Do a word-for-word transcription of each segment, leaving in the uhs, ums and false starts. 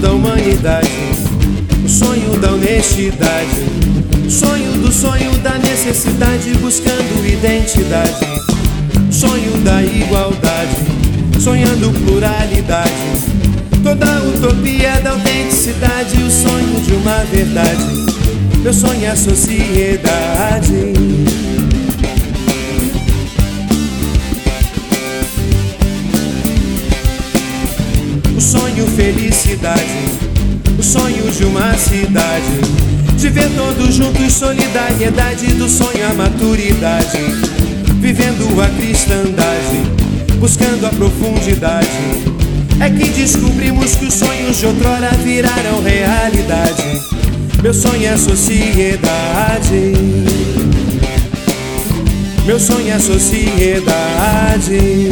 da humanidade, o sonho da honestidade, o sonho do sonho da necessidade, buscando identidade, sonho da igualdade, sonhando pluralidade, toda a utopia da autenticidade, o sonho de uma verdade. Meu sonho é a sociedade. O sonho felicidade, o sonho de uma cidade, de ver todos juntos solidariedade, do sonho a maturidade, vivendo a cristandade, buscando a profundidade. É que descobrimos que os sonhos de outrora viraram realidade. Meu sonho é a sociedade. Meu sonho é a sociedade.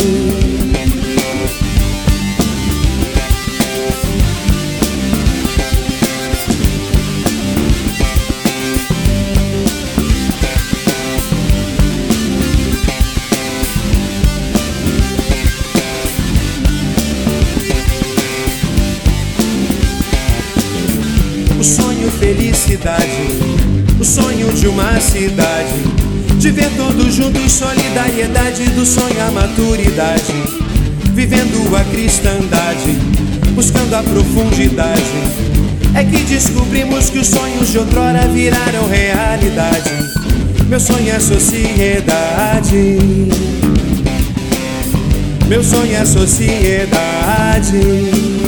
O sonho felicidade, o sonho de uma cidade, de ver todos juntos solidariedade, do sonho a maturidade, vivendo a cristandade, buscando a profundidade. É que descobrimos que os sonhos de outrora viraram realidade. Meu sonho é a sociedade. Meu sonho é a sociedade.